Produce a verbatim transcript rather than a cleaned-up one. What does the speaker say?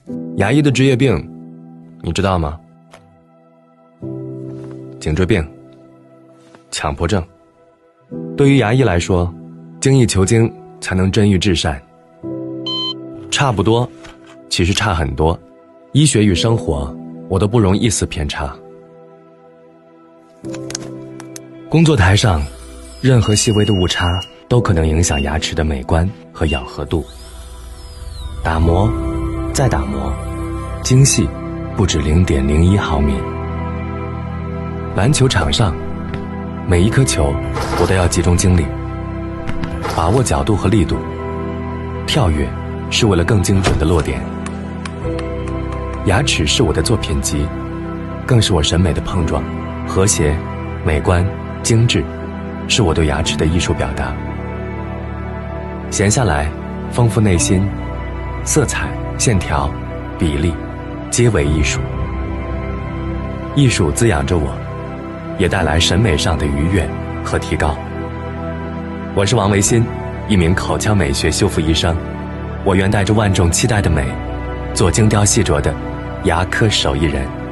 牙医的职业病，你知道吗？颈椎病、强迫症。对于牙医来说，精益求精才能臻于至善。差不多，其实差很多。医学与生活，我都不容一丝偏差。工作台上，任何细微的误差都可能影响牙齿的美观和咬合度。打磨，再打磨，精细不止零点零一毫米。篮球场上，每一颗球我都要集中精力，把握角度和力度。跳跃是为了更精准的落点。牙齿是我的作品集，更是我审美的碰撞。和谐、美观、精致，是我对牙齿的艺术表达。闲下来，丰富内心，色彩、线条、比例，皆为艺术。艺术滋养着我，也带来审美上的愉悦和提高。我是王维新，一名口腔美学修复医生。我愿带着万众期待的美，做精雕细琢的牙科手艺人。